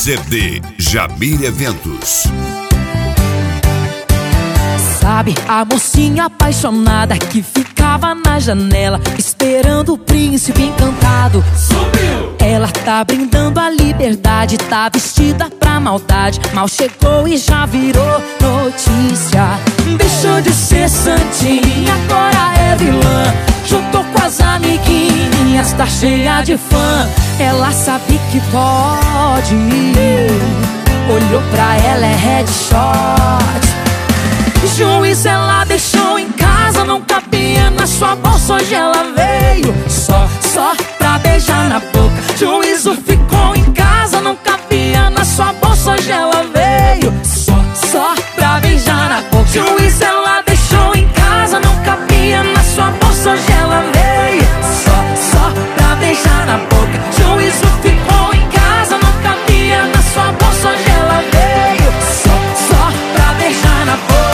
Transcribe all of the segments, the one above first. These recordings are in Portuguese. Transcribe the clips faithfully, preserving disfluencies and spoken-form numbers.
C D Jamir Eventos. Sabe, a mocinha apaixonada que ficava na janela esperando o príncipe encantado. Sumiu! Ela tá brindando a liberdade, tá vestida pra maldade. Mal chegou e já virou notícia. Deixou de ser santinha, agora é vilã. Juntou com as amiguinhas, tá cheia de fã. Ela sabe que pode, olhou pra ela, é headshot. Juiz ela deixou em casa, não cabia na sua bolsa, hoje ela veio só, só pra beijar na boca. Juízo ficou em casa, não cabia na sua bolsa, hoje ela veio só, só pra beijar na boca. Juiz ela deixou em casa, não cabia na sua bolsa, hoje ela veio só, só pra beijar na boca. Juízo ficou em casa, não cabia na sua bolsa, hoje ela veio só, só pra beijar na boca.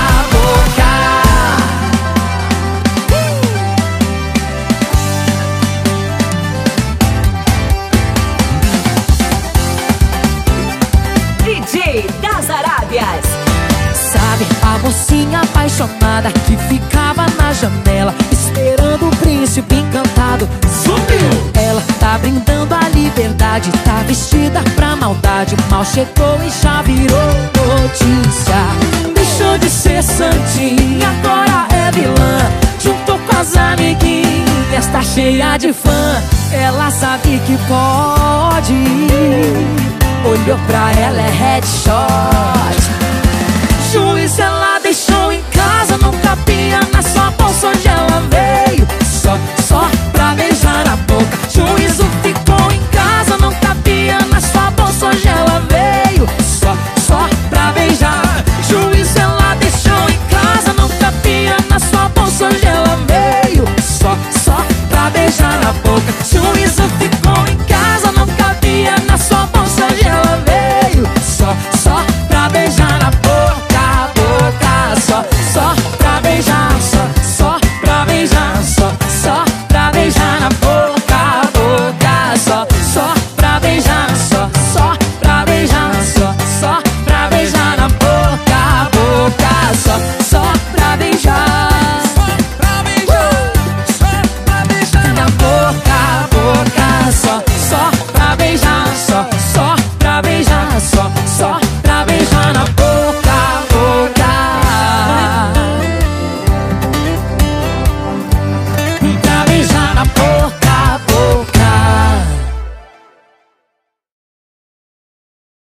D J das Arábias. Sabe, a mocinha apaixonada que ficava na janela esperando o príncipe encantado. Sumiu! Ela tá brindando a liberdade, tá vestida pra maldade. Mal chegou e já virou notícia. Deixou de ser santinha, agora é vilã. Juntou com as amiguinhas, tá cheia de fã. Ela sabe que pode, olhou pra ela, é headshot.